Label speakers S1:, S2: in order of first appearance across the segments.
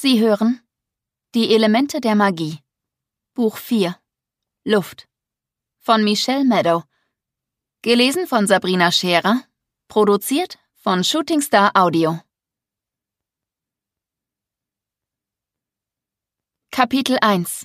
S1: Sie hören Die Elemente der Magie. Buch 4. Luft. Von Michelle Meadow. Gelesen von Sabrina Scherer. Produziert von Shooting Star Audio. Kapitel 1.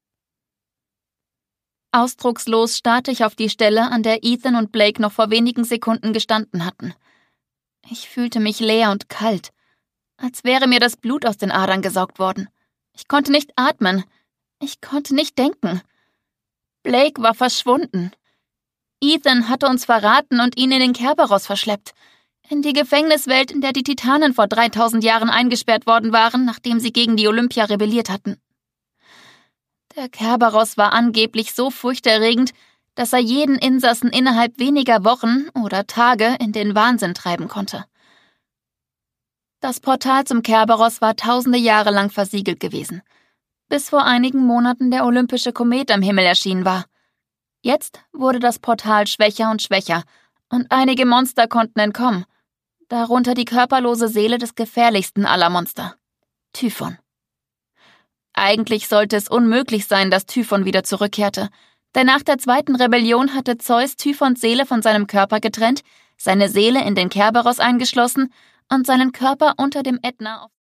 S1: Ausdruckslos starrte ich auf die Stelle, an der Ethan und Blake noch vor wenigen Sekunden gestanden hatten. Ich fühlte mich leer und kalt, als wäre mir das Blut aus den Adern gesaugt worden. Ich konnte nicht atmen. Ich konnte nicht denken. Blake war verschwunden. Ethan hatte uns verraten und ihn in den Kerberos verschleppt. In die Gefängniswelt, in der die Titanen vor 3000 Jahren eingesperrt worden waren, nachdem sie gegen die Olympia rebelliert hatten. Der Kerberos war angeblich so furchterregend, dass er jeden Insassen innerhalb weniger Wochen oder Tage in den Wahnsinn treiben konnte. Das Portal zum Kerberos war tausende Jahre lang versiegelt gewesen, bis vor einigen Monaten der olympische Komet am Himmel erschienen war. Jetzt wurde das Portal schwächer und schwächer und einige Monster konnten entkommen, darunter die körperlose Seele des gefährlichsten aller Monster, Typhon. Eigentlich sollte es unmöglich sein, dass Typhon wieder zurückkehrte, denn nach der zweiten Rebellion hatte Zeus Typhons Seele von seinem Körper getrennt, seine Seele in den Kerberos eingeschlossen und seinen Körper unter dem Ätna auf